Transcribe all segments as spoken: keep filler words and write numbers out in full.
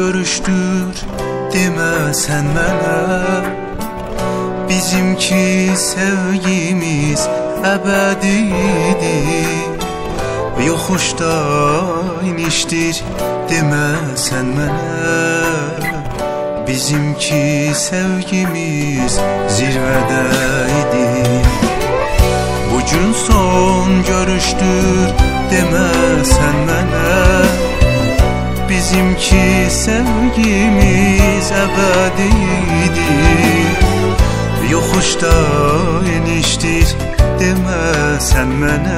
görüşdür demə sən mənə. Bizimki sevgimiz əbədidir, yoxuşda inişdir demə sən mənə. Bizimki sevgimiz zirvədə idi. Bugün son görüşdür demə sən mənə. Bizimki sevgimiz əbədidir, yoxuşda inişdir demə sən mənə.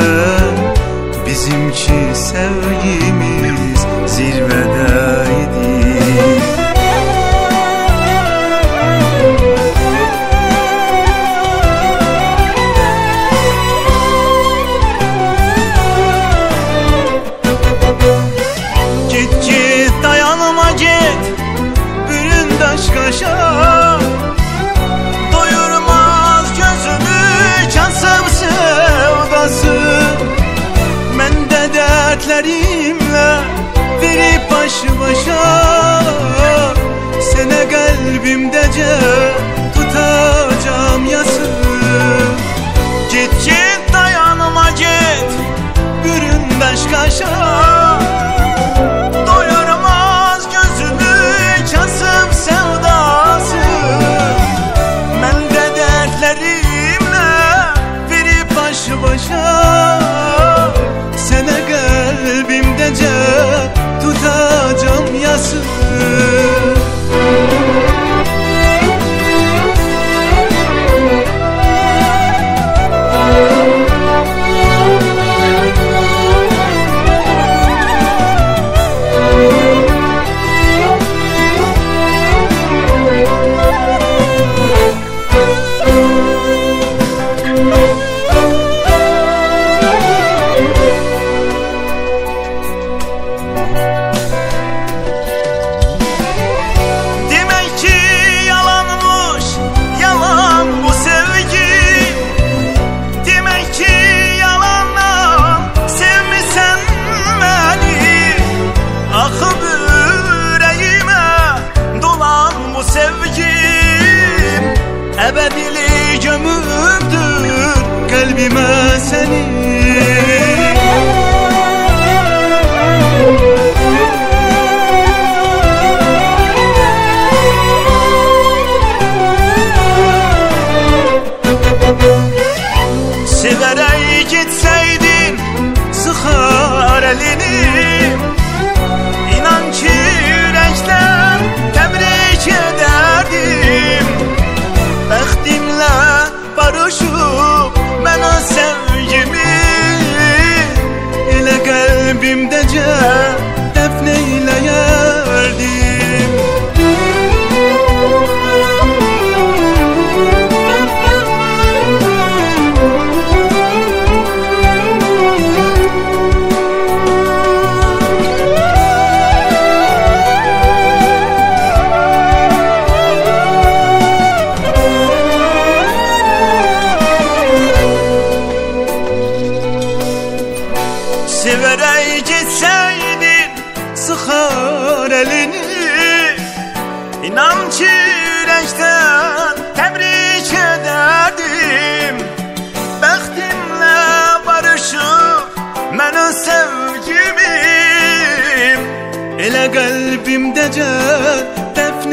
Bizimki sevgimiz zirvədə idi. Kaşa doyurmaz gözümü kasıb sevdası. Mən də dərdlərimlə verib başı başa, sənə qəlbimdəcə tutacam yası. Get get dayanma get büründaş kaşa, sənə qəlbimdəcə tutacam yası. Əbədili gömüldür qəlbimə səni. Sevərək getsəydin sıxar əlini, İnan ki ürəkdən təbrik edərdim. Bəxtimlə barışıb mən o sevgimi, elə qəlbimdəcə dəfn eyləyərdim. Sevərək getsəydin sıxar əlini, İnan ki ürəkdən təbrik edərdim. Bəxtimlə barışıb mən o sevgimi, elə qəlbimdəcə dəfn